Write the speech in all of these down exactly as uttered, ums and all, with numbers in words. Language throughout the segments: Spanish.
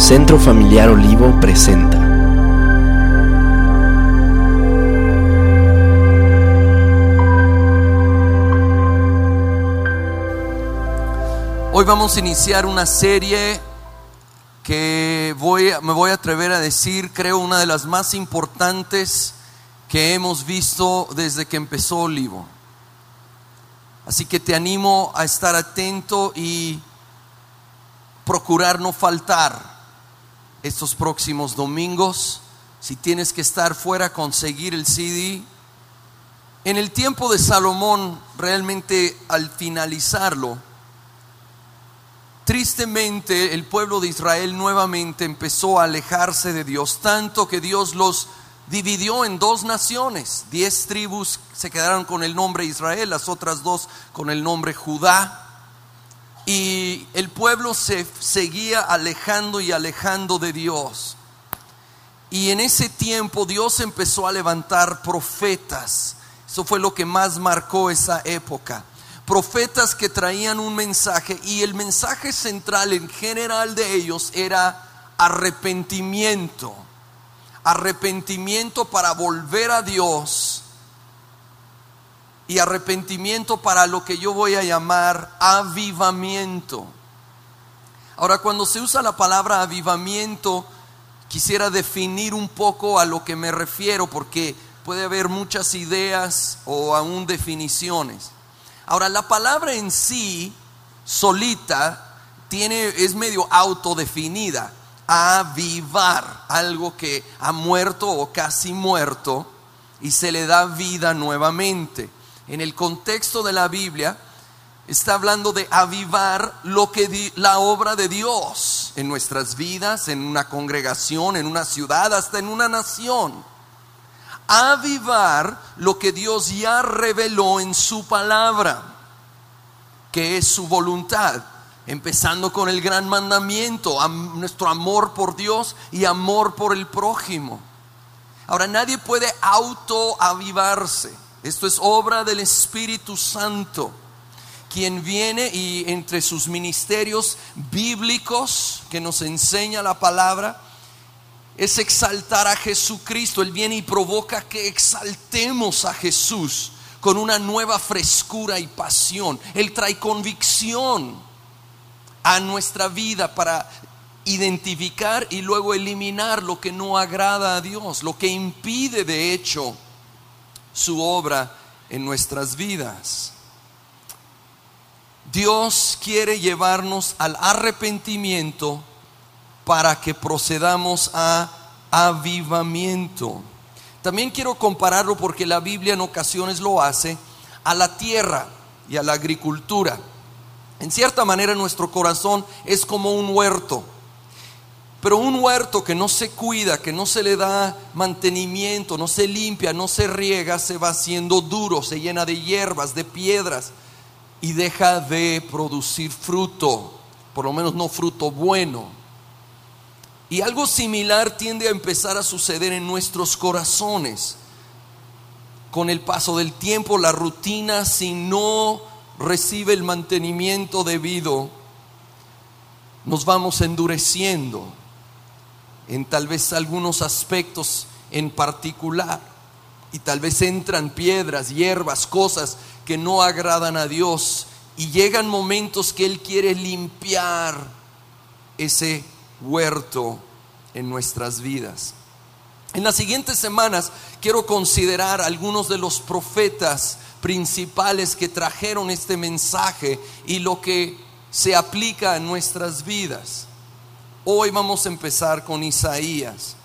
Centro Familiar Olivo presenta. Hoy vamos a iniciar una serie que voy, me voy a atrever a decir, creo una de las más importantes que hemos visto desde que empezó Olivo. Así que te animo a estar atento y procurar no faltar estos próximos domingos. Si tienes que estar fuera, conseguir el C D. En el tiempo de Salomón, realmente al finalizarlo, tristemente el pueblo de Israel nuevamente empezó a alejarse de Dios, tanto que Dios los dividió en dos naciones. Diez tribus se quedaron con el nombre Israel, las otras dos con el nombre Judá. Y el pueblo se seguía alejando y alejando de Dios. Y en ese tiempo Dios empezó a levantar profetas. Eso fue lo que más marcó esa época. Profetas que traían un mensaje, y el mensaje central en general de ellos era arrepentimiento. Arrepentimiento para volver a Dios. Y arrepentimiento para lo que yo voy a llamar avivamiento. Ahora, cuando se usa la palabra avivamiento, quisiera definir un poco a lo que me refiero, porque puede haber muchas ideas o aún definiciones. Ahora, la palabra en sí, solita, tiene, es medio autodefinida. Avivar, algo que ha muerto o casi muerto y se le da vida nuevamente. En el contexto de la Biblia está hablando de avivar lo que di, la obra de Dios en nuestras vidas, en una congregación, en una ciudad, hasta en una nación. Avivar lo que Dios ya reveló en su palabra, que es su voluntad, empezando con el gran mandamiento, am, nuestro amor por Dios y amor por el prójimo. Ahora, nadie puede autoavivarse. Esto es obra del Espíritu Santo, quien viene y entre sus ministerios bíblicos que nos enseña la palabra es exaltar a Jesucristo. Él viene y provoca que exaltemos a Jesús con una nueva frescura y pasión. Él trae convicción a nuestra vida para identificar y luego eliminar lo que no agrada a Dios, lo que impide de hecho su obra en nuestras vidas. Dios quiere llevarnos al arrepentimiento para que procedamos a avivamiento. También quiero compararlo, porque la Biblia en ocasiones lo hace, a la tierra y a la agricultura. En cierta manera nuestro corazón es como un huerto. Pero un huerto que no se cuida, que no se le da mantenimiento, no se limpia, no se riega, se va haciendo duro, se llena de hierbas, de piedras y deja de producir fruto, por lo menos no fruto bueno. Y algo similar tiende a empezar a suceder en nuestros corazones. Con el paso del tiempo, la rutina, si no recibe el mantenimiento debido, nos vamos endureciendo en tal vez algunos aspectos en particular, y tal vez entran piedras, hierbas, cosas que no agradan a Dios, y llegan momentos que Él quiere limpiar ese huerto en nuestras vidas. En las siguientes semanas quiero considerar algunos de los profetas principales que trajeron este mensaje y lo que se aplica en nuestras vidas. Hoy vamos a empezar con Isaías.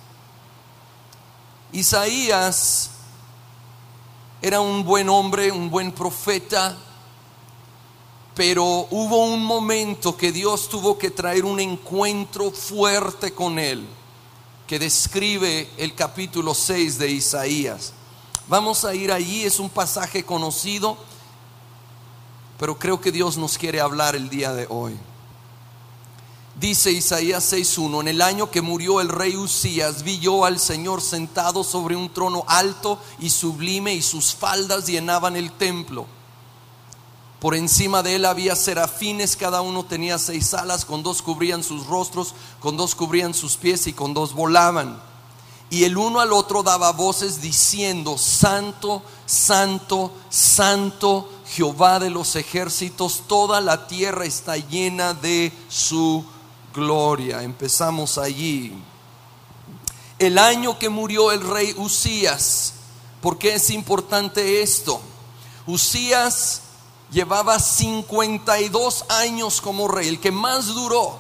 Isaías era un buen hombre, un buen profeta, pero hubo un momento que Dios tuvo que traer un encuentro fuerte con él, que describe el capítulo seis de Isaías. Vamos a ir allí, es un pasaje conocido, pero creo que Dios nos quiere hablar el día de hoy. Dice Isaías seis uno: en el año que murió el rey Uzías, vi yo al Señor sentado sobre un trono alto y sublime, y sus faldas llenaban el templo. Por encima de él había serafines, cada uno tenía seis alas, con dos cubrían sus rostros, con dos cubrían sus pies y con dos volaban. Y el uno al otro daba voces diciendo: Santo, Santo, Santo, Jehová de los ejércitos, toda la tierra está llena de su gloria. Empezamos allí. El año que murió el rey Uzías. ¿Por qué es importante esto? Uzías llevaba cincuenta y dos años como rey, el que más duró.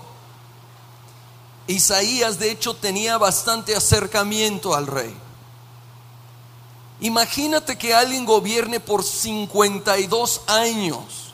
Isaías de hecho tenía bastante acercamiento al rey. Imagínate que alguien gobierne por cincuenta y dos años.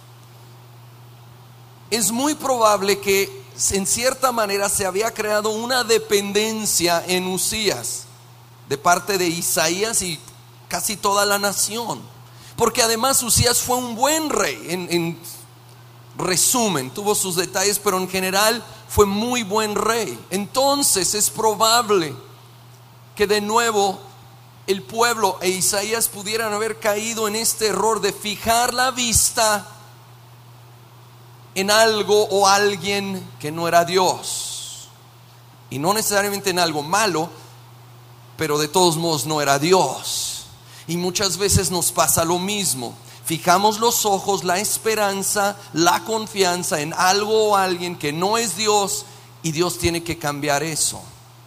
Es muy probable que en cierta manera se había creado una dependencia en Uzías de parte de Isaías y casi toda la nación. Porque además Uzías fue un buen rey, en, en resumen, tuvo sus detalles, pero en general fue muy buen rey. Entonces es probable que de nuevo el pueblo e Isaías pudieran haber caído en este error de fijar la vista en algo o alguien que no era Dios. Y no necesariamente en algo malo, pero de todos modos no era Dios. Y muchas veces nos pasa lo mismo. Fijamos los ojos, la esperanza, la confianza en algo o alguien que no es Dios, y Dios tiene que cambiar eso.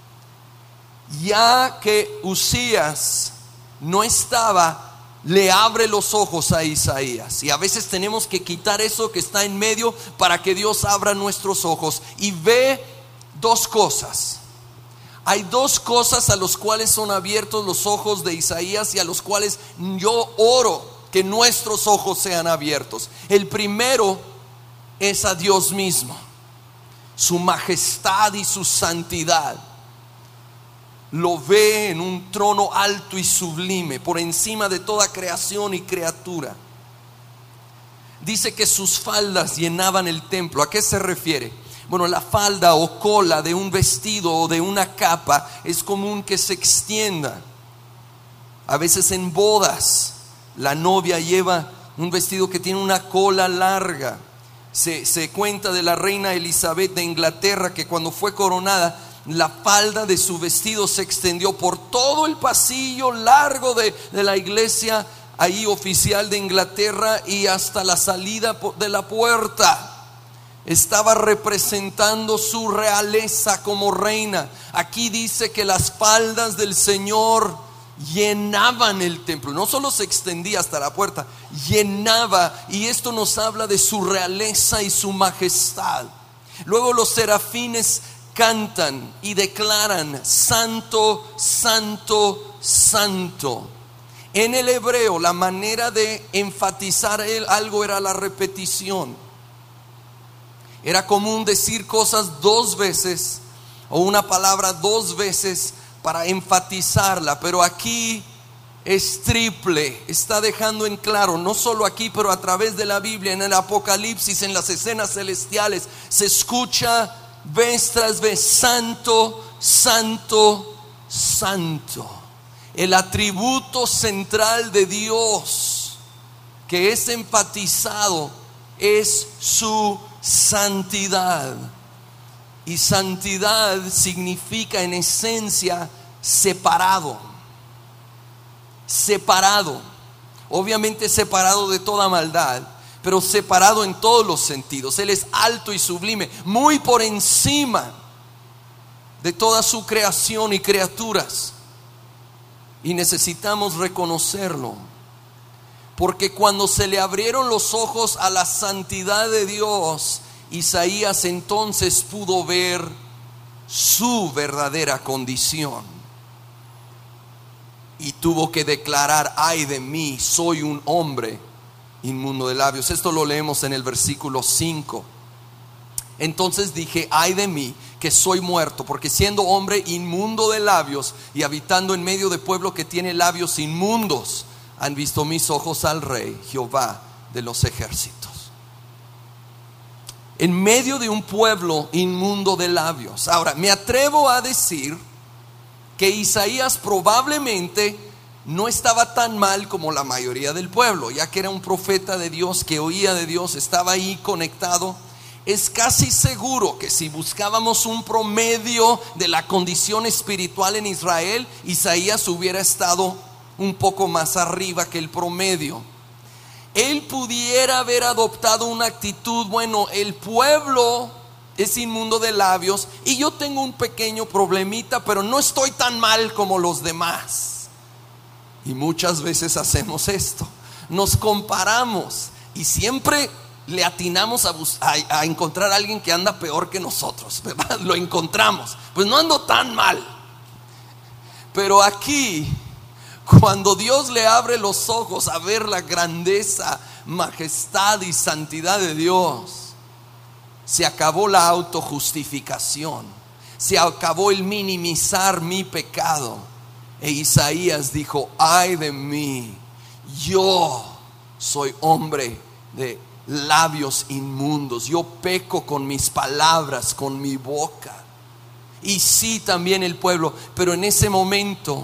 Ya que Uzías no estaba, le abre los ojos a Isaías. Y a veces tenemos que quitar eso que está en medio para que Dios abra nuestros ojos y ve dos cosas. Hay dos cosas a los cuales son abiertos los ojos de Isaías y a los cuales yo oro que nuestros ojos sean abiertos. El primero es a Dios mismo, su majestad y su santidad. Lo ve en un trono alto y sublime, por encima de toda creación y criatura. Dice que sus faldas llenaban el templo. ¿A qué se refiere? Bueno, la falda o cola de un vestido o de una capa es común que se extienda. A veces en bodas la novia lleva un vestido que tiene una cola larga. Se, se cuenta de la reina Elizabeth de Inglaterra que cuando fue coronada, la falda de su vestido se extendió por todo el pasillo largo de, de la iglesia ahí oficial de Inglaterra y hasta la salida de la puerta. Estaba representando su realeza como reina. Aquí dice que las faldas del Señor llenaban el templo. No solo se extendía hasta la puerta, llenaba. Y esto nos habla de su realeza y su majestad. Luego los serafines cantan y declaran: Santo, Santo, Santo. En el hebreo la manera de enfatizar algo era la repetición. Era común decir cosas dos veces o una palabra dos veces para enfatizarla, pero aquí es triple. Está dejando en claro, no solo aquí, pero a través de la Biblia, en el Apocalipsis, en las escenas celestiales, se escucha vez tras vez: Santo, Santo, Santo. El atributo central de Dios que es enfatizado es su santidad. Y santidad significa en esencia separado. Separado. Obviamente separado de toda maldad, pero separado en todos los sentidos. Él es alto y sublime, muy por encima de toda su creación y criaturas. Y necesitamos reconocerlo, porque cuando se le abrieron los ojos a la santidad de Dios, Isaías entonces pudo ver su verdadera condición y tuvo que declarar: ay de mí, soy un hombre inmundo de labios. Esto lo leemos en el versículo cinco. Entonces dije: ay de mí, que soy muerto, porque siendo hombre inmundo de labios y habitando en medio de pueblo que tiene labios inmundos, han visto mis ojos al Rey, Jehová de los ejércitos. En medio de un pueblo inmundo de labios. Ahora, me atrevo a decir que Isaías probablemente no estaba tan mal como la mayoría del pueblo, ya que era un profeta de Dios que oía de Dios, estaba ahí conectado. Es casi seguro que si buscábamos un promedio de la condición espiritual en Israel, Isaías hubiera estado un poco más arriba que el promedio. Él pudiera haber adoptado una actitud: bueno, el pueblo es inmundo de labios y yo tengo un pequeño problemita, pero no estoy tan mal como los demás. Y muchas veces hacemos esto, nos comparamos y siempre le atinamos a, bus- a, a encontrar a alguien que anda peor que nosotros, ¿verdad? Lo encontramos, pues no ando tan mal. Pero aquí, cuando Dios le abre los ojos a ver la grandeza, majestad y santidad de Dios, se acabó la autojustificación, se acabó el minimizar mi pecado. E Isaías dijo: ay de mí, yo soy hombre de labios inmundos, yo peco con mis palabras, con mi boca. Y sí, también el pueblo, pero en ese momento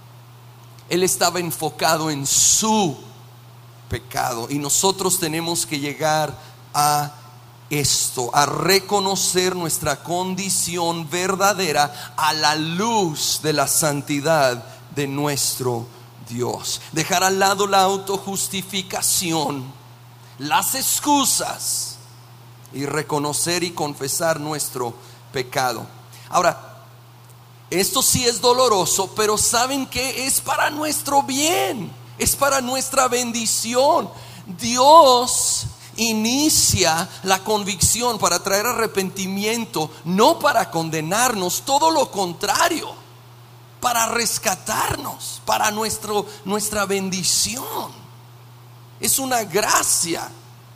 él estaba enfocado en su pecado. Y nosotros tenemos que llegar a esto, a reconocer nuestra condición verdadera a la luz de la santidad de nuestro Dios. Dejar al lado la autojustificación, las excusas, y reconocer y confesar nuestro pecado. Ahora, esto sí es doloroso, pero ¿saben qué? Es para nuestro bien, es para nuestra bendición. Dios inicia la convicción para traer arrepentimiento, no para condenarnos, todo lo contrario, para rescatarnos, para nuestro, nuestra bendición. Es una gracia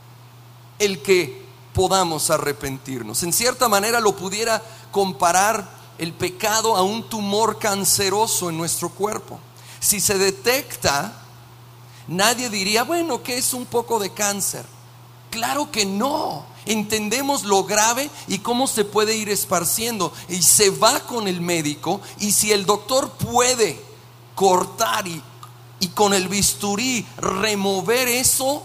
el que podamos arrepentirnos. En cierta manera lo pudiera comparar el pecado a un tumor canceroso en nuestro cuerpo. Si se detecta, nadie diría: bueno, ¿qué es un poco de cáncer? Claro que no. Entendemos lo grave y cómo se puede ir esparciendo. Y se va con el médico, y si el doctor puede cortar y Y con el bisturí remover eso,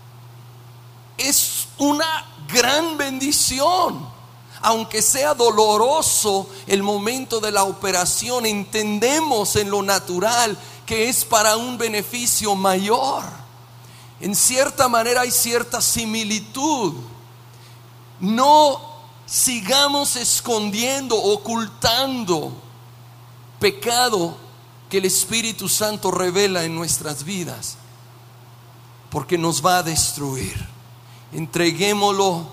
es una gran bendición. Aunque sea doloroso el momento de la operación, entendemos en lo natural que es para un beneficio mayor. En cierta manera hay cierta similitud. No sigamos escondiendo, ocultando pecado que el Espíritu Santo revela en nuestras vidas, porque nos va a destruir. Entreguémoslo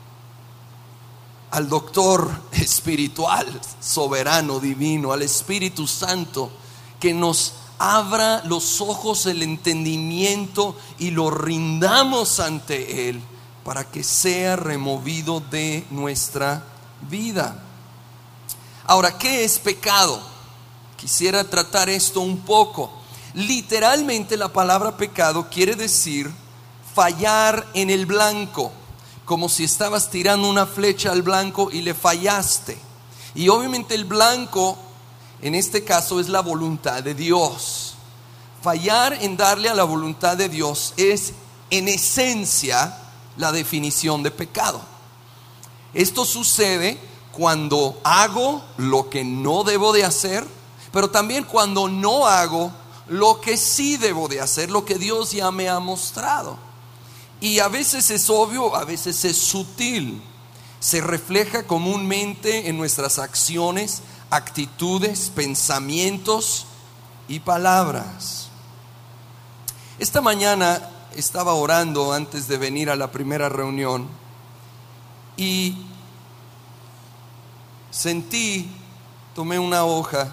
al doctor espiritual, soberano, divino, al Espíritu Santo, que nos abra los ojos, el entendimiento, y lo rindamos ante Él para que sea removido de nuestra vida. Ahora, ¿qué es pecado? Quisiera tratar esto un poco. Literalmente la palabra pecado quiere decir fallar en el blanco, como si estabas tirando una flecha al blanco y le fallaste. Y obviamente el blanco en este caso es la voluntad de Dios. Fallar en darle a la voluntad de Dios es en esencia la definición de pecado. Esto sucede cuando hago lo que no debo de hacer, pero también cuando no hago lo que sí debo de hacer, lo que Dios ya me ha mostrado. Y a veces es obvio, a veces es sutil. Se refleja comúnmente en nuestras acciones, actitudes, pensamientos y palabras. Esta mañana estaba orando antes de venir a la primera reunión y sentí, tomé una hoja,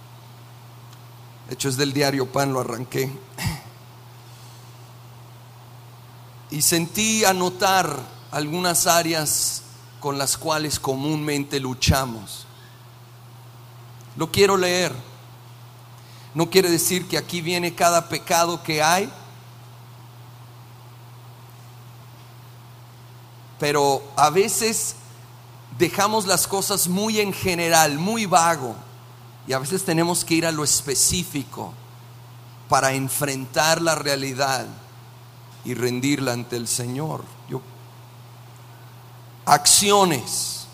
de hecho es del diario Pan, lo arranqué, y sentí anotar algunas áreas con las cuales comúnmente luchamos. Lo quiero leer. No quiere decir que aquí viene cada pecado que hay, pero a veces dejamos las cosas muy en general, muy vago, y a veces tenemos que ir a lo específico para enfrentar la realidad y rendirla ante el Señor. Yo, acciones.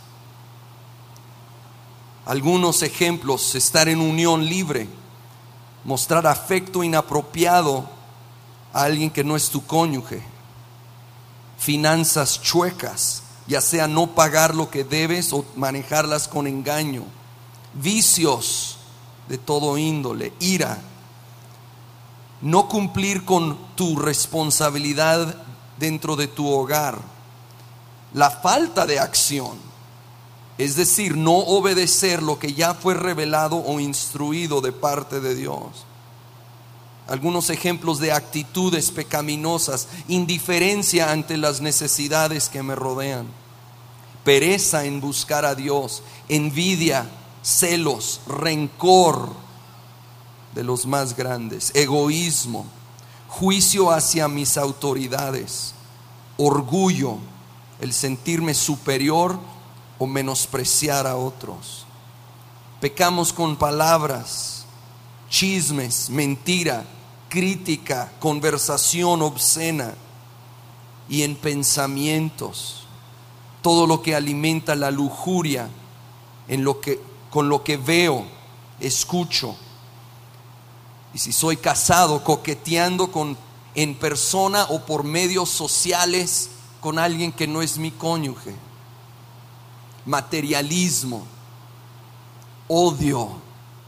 Algunos ejemplos: estar en unión libre, mostrar afecto inapropiado a alguien que no es tu cónyuge, finanzas chuecas, ya sea no pagar lo que debes o manejarlas con engaño, vicios de todo índole, ira, no cumplir con tu responsabilidad dentro de tu hogar, la falta de acción, es decir, no obedecer lo que ya fue revelado o instruido de parte de Dios. Algunos ejemplos de actitudes pecaminosas: indiferencia ante las necesidades que me rodean, pereza en buscar a Dios, envidia, celos, rencor de los más grandes, egoísmo, juicio hacia mis autoridades, orgullo, el sentirme superior o menospreciar a otros. Pecamos con palabras, chismes, mentira, crítica, conversación obscena, y en pensamientos, todo lo que alimenta la lujuria, en lo que, con lo que veo, escucho. Y si soy casado, coqueteando con, en persona o por medios sociales con alguien que no es mi cónyuge. Materialismo, odio.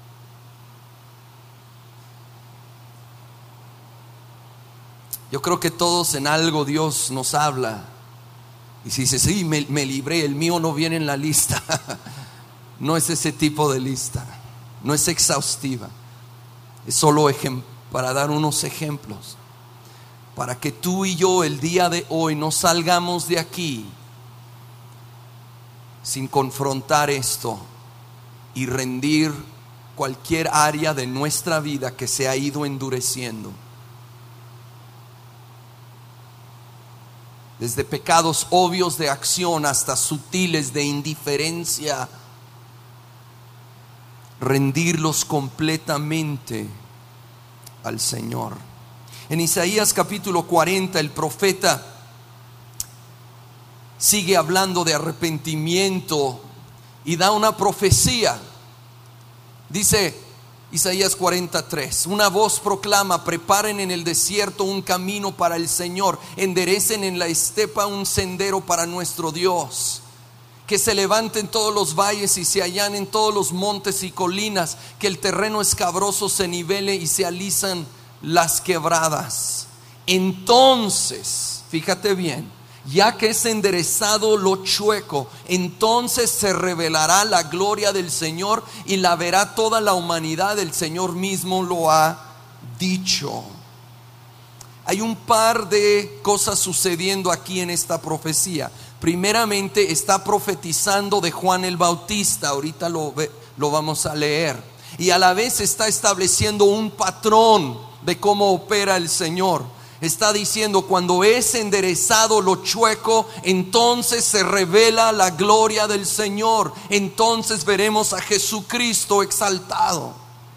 Yo creo que todos en algo Dios nos habla. Y si dice, sí, me, me libré, el mío no viene en la lista. No es ese tipo de lista, no es exhaustiva. Es solo ejem- para dar unos ejemplos, para que tú y yo el día de hoy no salgamos de aquí sin confrontar esto y rendir cualquier área de nuestra vida que se ha ido endureciendo. Desde pecados obvios de acción hasta sutiles de indiferencia, rendirlos completamente al Señor. En Isaías capítulo cuarenta, el profeta sigue hablando de arrepentimiento y da una profecía. Dice Isaías cuarenta tres: una voz proclama, preparen en el desierto un camino para el Señor, enderecen en la estepa un sendero para nuestro Dios. Que se levanten todos los valles y se allanen todos los montes y colinas, que el terreno escabroso se nivele y se alisan las quebradas. Entonces, fíjate bien, ya que es enderezado lo chueco, entonces se revelará la gloria del Señor y la verá toda la humanidad. El Señor mismo lo ha dicho. Hay un par de cosas sucediendo aquí en esta profecía. Primeramente, está profetizando de Juan el Bautista, ahorita lo, lo vamos a leer, y a la vez está estableciendo un patrón de cómo opera el Señor. Está diciendo, cuando es enderezado lo chueco, entonces se revela la gloria del Señor, entonces veremos a Jesucristo exaltado.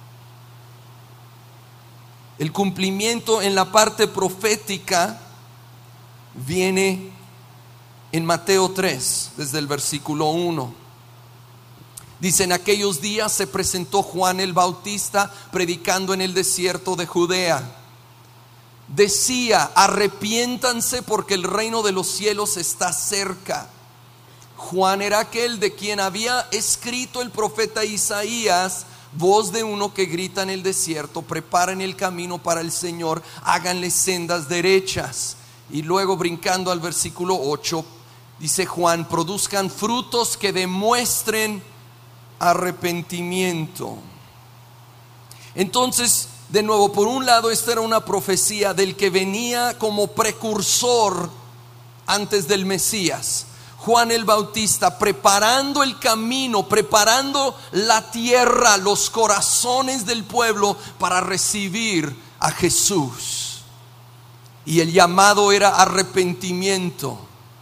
El cumplimiento en la parte profética viene en Mateo tres, desde el versículo uno. Dice: en aquellos días se presentó Juan el Bautista predicando en el desierto de Judea. Decía: arrepiéntanse porque el reino de los cielos está cerca. Juan era aquel de quien había escrito el profeta Isaías: voz de uno que grita en el desierto, preparen el camino para el Señor, háganle sendas derechas. Y luego, brincando al versículo ocho, dice Juan: produzcan frutos que demuestren arrepentimiento. Entonces, de nuevo, por un lado, esta era una profecía del que venía como precursor antes del Mesías, Juan el Bautista, preparando el camino, preparando la tierra, los corazones del pueblo para recibir a Jesús. Y el llamado era arrepentimiento,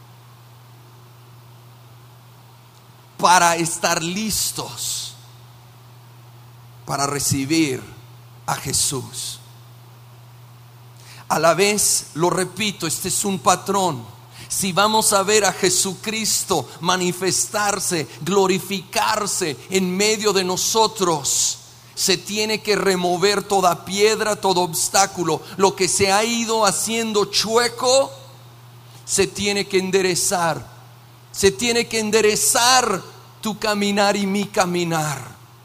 para estar listos para recibir a Jesús. A la vez, lo repito, este es un patrón. Si vamos a ver a Jesucristo manifestarse, glorificarse en medio de nosotros, se tiene que remover toda piedra, todo obstáculo. Lo que se ha ido haciendo chueco, se tiene que enderezar. Se tiene que enderezar tu caminar y mi caminar.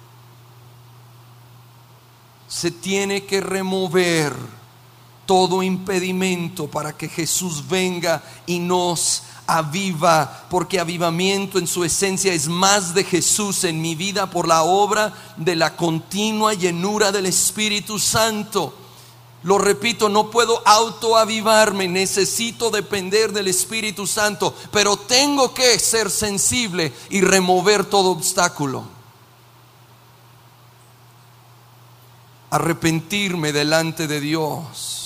Se tiene que remover todo impedimento para que Jesús venga y nos aviva, porque avivamiento en su esencia es más de Jesús en mi vida por la obra de la continua llenura del Espíritu Santo. Lo repito, no puedo autoavivarme, necesito depender del Espíritu Santo, pero tengo que ser sensible y remover todo obstáculo. Arrepentirme delante de Dios.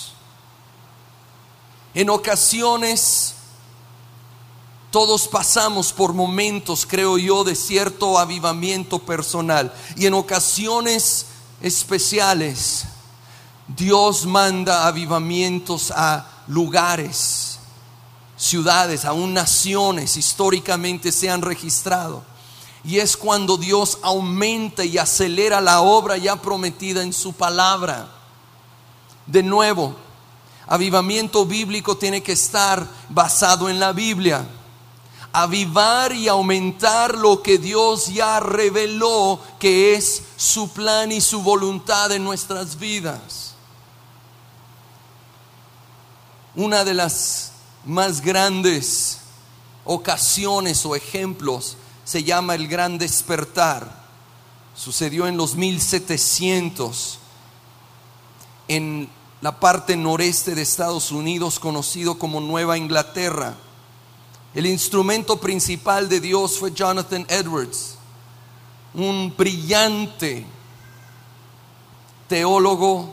En ocasiones todos pasamos por momentos, creo yo, de cierto avivamiento personal, y en ocasiones especiales Dios manda avivamientos a lugares, ciudades, aún naciones históricamente se han registrado, y es cuando Dios aumenta y acelera la obra ya prometida en su palabra. De nuevo, avivamiento bíblico tiene que estar basado en la Biblia. Avivar y aumentar lo que Dios ya reveló que es su plan y su voluntad en nuestras vidas. Una de las más grandes ocasiones o ejemplos se llama el Gran Despertar. Sucedió en los mil setecientos en la parte noreste de Estados Unidos, conocido como Nueva Inglaterra. El instrumento principal de Dios fue Jonathan Edwards, un brillante teólogo,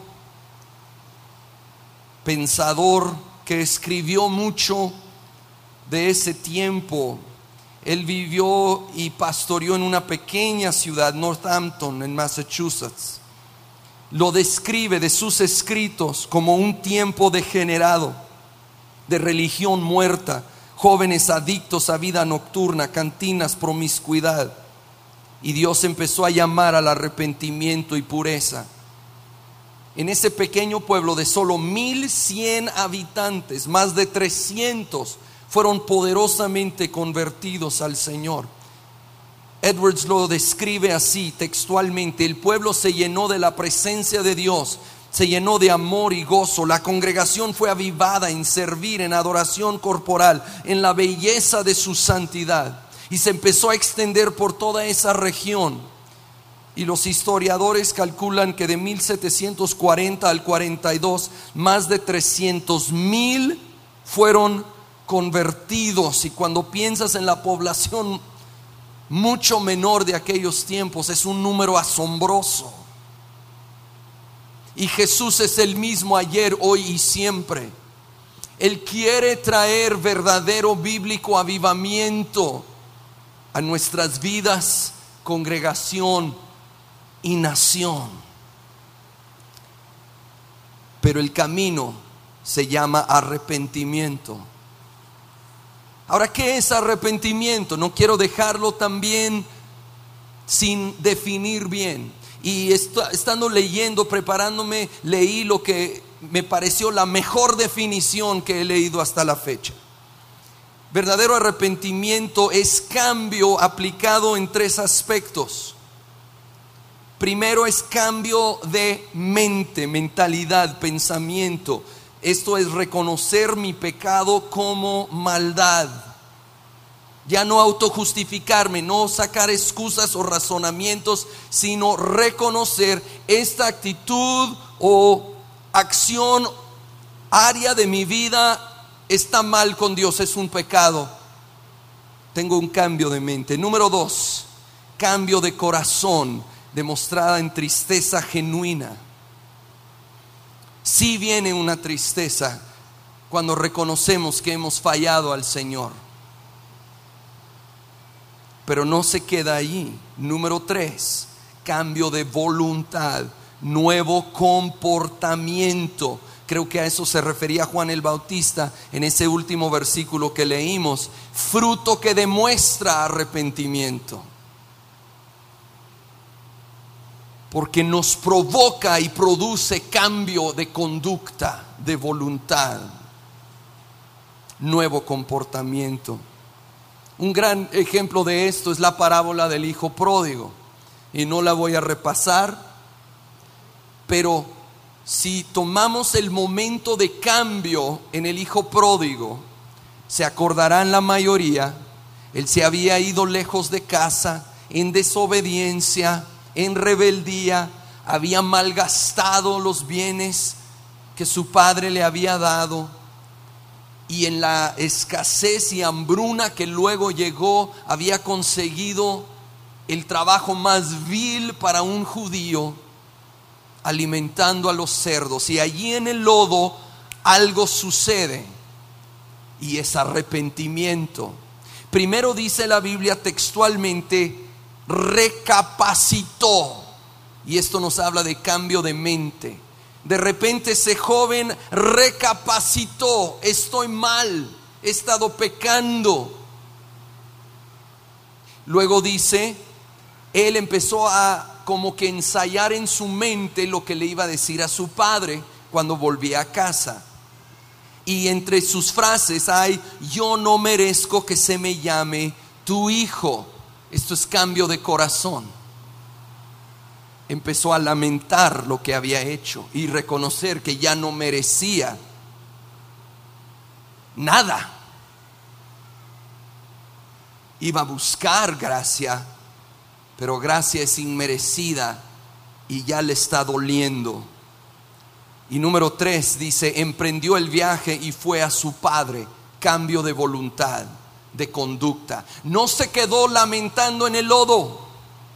pensador que escribió mucho de ese tiempo. Él vivió y pastoreó en una pequeña ciudad, Northampton, en Massachusetts. Lo describe de sus escritos como un tiempo degenerado, de religión muerta, jóvenes adictos a vida nocturna, cantinas, promiscuidad. Y Dios empezó a llamar al arrepentimiento y pureza. En ese pequeño pueblo de solo mil cien habitantes, más de trescientos fueron poderosamente convertidos al Señor. Edwards lo describe así textualmente: el pueblo se llenó de la presencia de Dios, se llenó de amor y gozo. La congregación fue avivada en servir, en adoración corporal, en la belleza de su santidad, y se empezó a extender por toda esa región. Y los historiadores calculan que de mil setecientos cuarenta al cuarenta y dos, más de trescientos mil fueron convertidos. Y cuando piensas en la población mucho menor de aquellos tiempos, es un número asombroso. Y Jesús es el mismo ayer, hoy y siempre. Él quiere traer verdadero bíblico avivamiento a nuestras vidas, congregación y nación. Pero el camino se llama arrepentimiento. Ahora, ¿qué es arrepentimiento? No quiero dejarlo también sin definir bien. Y esto, estando leyendo, preparándome, leí lo que me pareció la mejor definición que he leído hasta la fecha. Verdadero arrepentimiento es cambio aplicado en tres aspectos. Primero es cambio de mente, mentalidad, pensamiento. Esto es reconocer mi pecado como maldad. Ya no autojustificarme, no sacar excusas o razonamientos, sino reconocer esta actitud o acción, área de mi vida está mal con Dios, es un pecado. Tengo un cambio de mente. Número dos, cambio de corazón, demostrada en tristeza genuina. Sí viene una tristeza cuando reconocemos que hemos fallado al Señor, pero no se queda allí. Número tres, cambio de voluntad, nuevo comportamiento. Creo que a eso se refería Juan el Bautista en ese último versículo que leímos. Fruto que demuestra arrepentimiento. Porque nos provoca y produce cambio de conducta, de voluntad, nuevo comportamiento. Un gran ejemplo de esto es la parábola del hijo pródigo. Y no la voy a repasar, pero si tomamos el momento de cambio en el hijo pródigo, se acordarán la mayoría, él se había ido lejos de casa, en desobediencia, en rebeldía, había malgastado los bienes que su padre le había dado, y en la escasez y hambruna que luego llegó, había conseguido el trabajo más vil para un judío, alimentando a los cerdos. Y allí en el lodo algo sucede, y es arrepentimiento. Primero dice la Biblia textualmente, recapacitó, y esto nos habla de cambio de mente. De repente ese joven recapacitó: estoy mal, he estado pecando. Luego dice, él empezó a como que ensayar en su mente lo que le iba a decir a su padre cuando volvía a casa. Y entre sus frases hay: yo no merezco que se me llame tu hijo. Esto es cambio de corazón. Empezó a lamentar lo que había hecho y reconocer que ya no merecía nada. Iba a buscar gracia, pero gracia es inmerecida y ya le está doliendo. Y número tres dice, emprendió el viaje y fue a su padre. Cambio de voluntad, de conducta. No se quedó lamentando en el lodo.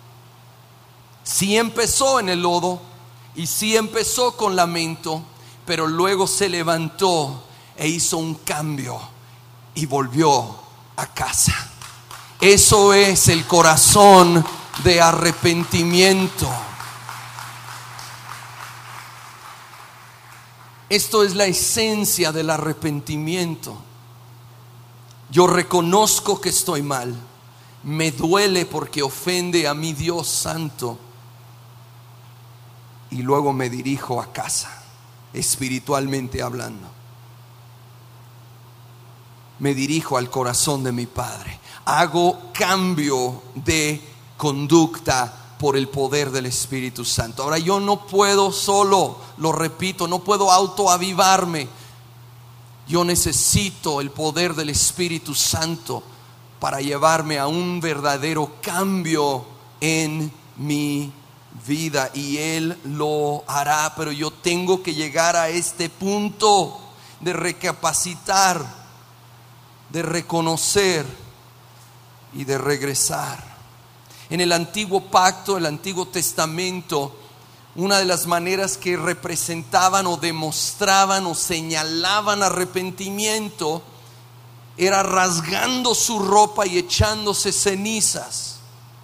Sí empezó en el lodo y sí empezó con lamento, pero luego se levantó e hizo un cambio y volvió a casa. Eso es el corazón de arrepentimiento. Esto es la esencia del arrepentimiento. Yo reconozco que estoy mal, me duele porque ofende a mi Dios santo, y luego me dirijo a casa, espiritualmente hablando. Me dirijo al corazón de mi Padre. Hago cambio de conducta por el poder del Espíritu Santo. Ahora, yo no puedo solo, lo repito, no puedo autoavivarme. Yo necesito el poder del Espíritu Santo para llevarme a un verdadero cambio en mi vida, y Él lo hará. Pero yo tengo que llegar a este punto de recapacitar, de reconocer y de regresar. En el antiguo pacto, el antiguo testamento, una de las maneras que representaban o demostraban o señalaban arrepentimiento era rasgando su ropa y echándose cenizas.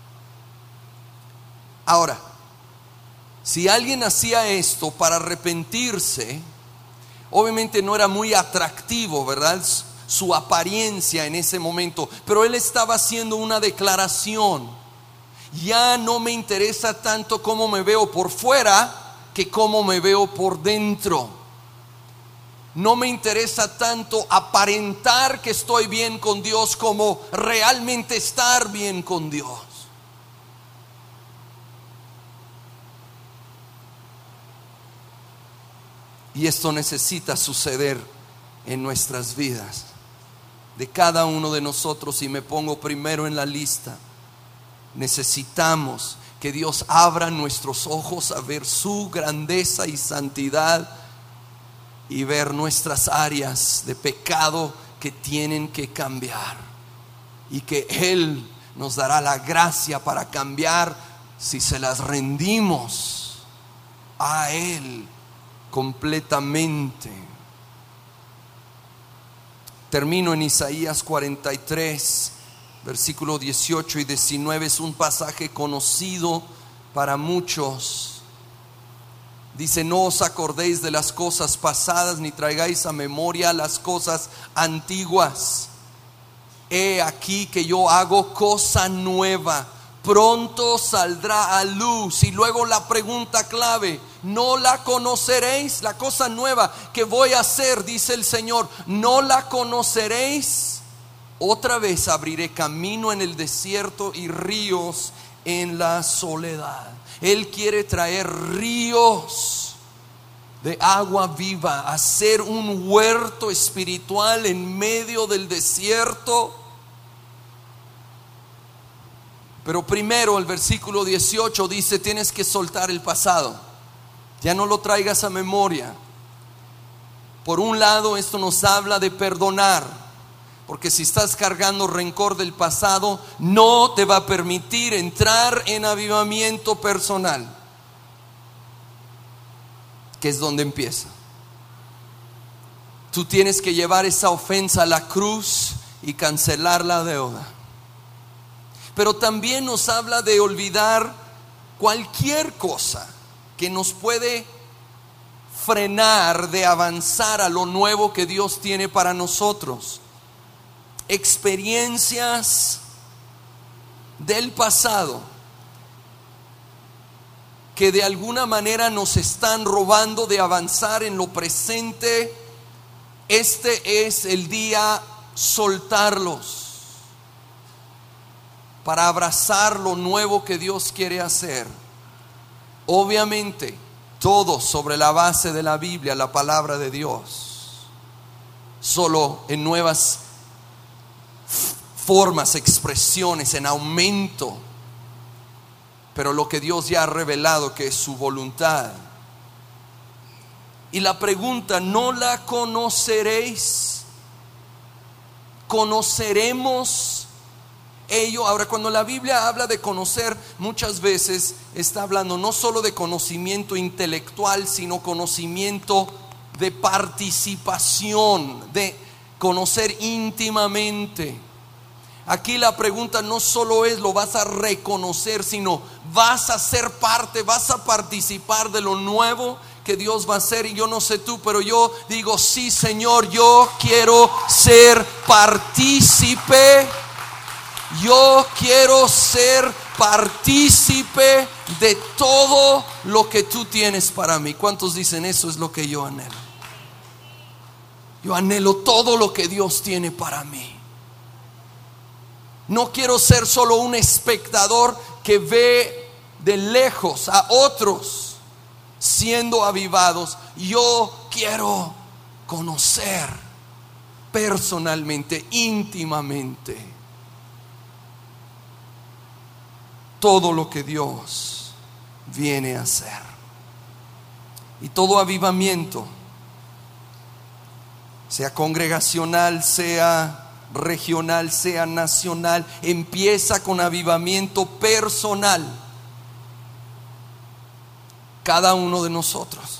Ahora, si alguien hacía esto para arrepentirse, obviamente no era muy atractivo, ¿verdad?, su apariencia en ese momento, pero él estaba haciendo una declaración: ya no me interesa tanto cómo me veo por fuera que cómo me veo por dentro. No me interesa tanto aparentar que estoy bien con Dios como realmente estar bien con Dios. Y esto necesita suceder en nuestras vidas, de cada uno de nosotros. Y me pongo primero en la lista. Necesitamos que Dios abra nuestros ojos a ver su grandeza y santidad, y ver nuestras áreas de pecado que tienen que cambiar, y que Él nos dará la gracia para cambiar si se las rendimos a Él completamente. Termino en Isaías cuarenta y tres, versículo dieciocho y diecinueve. Es un pasaje conocido para muchos. Dice: no os acordéis de las cosas pasadas, ni traigáis a memoria las cosas antiguas. He aquí que yo hago cosa nueva, pronto saldrá a luz. Y luego la pregunta clave: ¿no la conoceréis? La cosa nueva que voy a hacer, dice el Señor, ¿no la conoceréis? Otra vez abriré camino en el desierto y ríos en la soledad. Él quiere traer ríos de agua viva, hacer un huerto espiritual en medio del desierto. Pero primero el versículo dieciocho dice: tienes que soltar el pasado, ya no lo traigas a memoria. Por un lado, esto nos habla de perdonar, porque si estás cargando rencor del pasado, no te va a permitir entrar en avivamiento personal, que es donde empieza. Tú tienes que llevar esa ofensa a la cruz y cancelar la deuda. Pero también nos habla de olvidar cualquier cosa que nos puede frenar de avanzar a lo nuevo que Dios tiene para nosotros. Experiencias del pasado que de alguna manera nos están robando de avanzar en lo presente. Este es el día soltarlos para abrazar lo nuevo que Dios quiere hacer. Obviamente, todo sobre la base de la Biblia, la palabra de Dios, solo en nuevas formas, expresiones, en aumento, pero lo que Dios ya ha revelado, que es su voluntad. Y la pregunta: ¿no la conoceréis? ¿Conoceremos ello? Ahora, cuando la Biblia habla de conocer, muchas veces está hablando no solo de conocimiento intelectual, sino conocimiento de participación, de conocer íntimamente. Aquí la pregunta no solo es: lo vas a reconocer, sino vas a ser parte, vas a participar de lo nuevo que Dios va a hacer. Y yo no sé tú, pero yo digo: sí, Señor, yo quiero ser partícipe. Yo quiero ser partícipe de todo lo que tú tienes para mí. ¿Cuántos dicen: eso es lo que yo anhelo? Yo anhelo todo lo que Dios tiene para mí. No quiero ser solo un espectador que ve de lejos a otros siendo avivados. Yo quiero conocer personalmente, íntimamente, todo lo que Dios viene a hacer. Y todo avivamiento, sea congregacional, sea regional, sea nacional, empieza con avivamiento personal. Cada uno de nosotros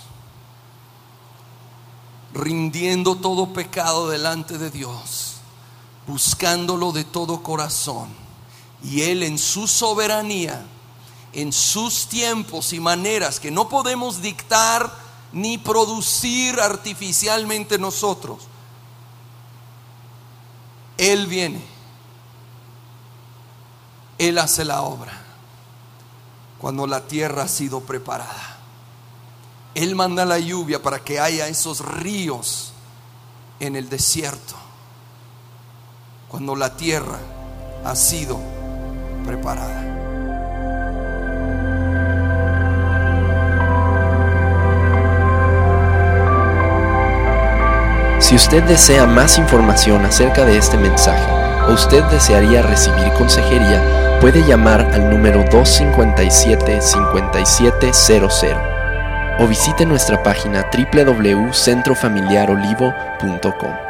rindiendo todo pecado delante de Dios, buscándolo de todo corazón, y Él en su soberanía, en sus tiempos y maneras que no podemos dictar ni producir artificialmente nosotros, Él viene, Él hace la obra cuando la tierra ha sido preparada. Él manda la lluvia para que haya esos ríos en el desierto cuando la tierra ha sido preparada. Si usted desea más información acerca de este mensaje o usted desearía recibir consejería, puede llamar al número dos cinco siete, cinco siete cero cero o visite nuestra página doble u doble u doble u punto centro familiar olivo punto com.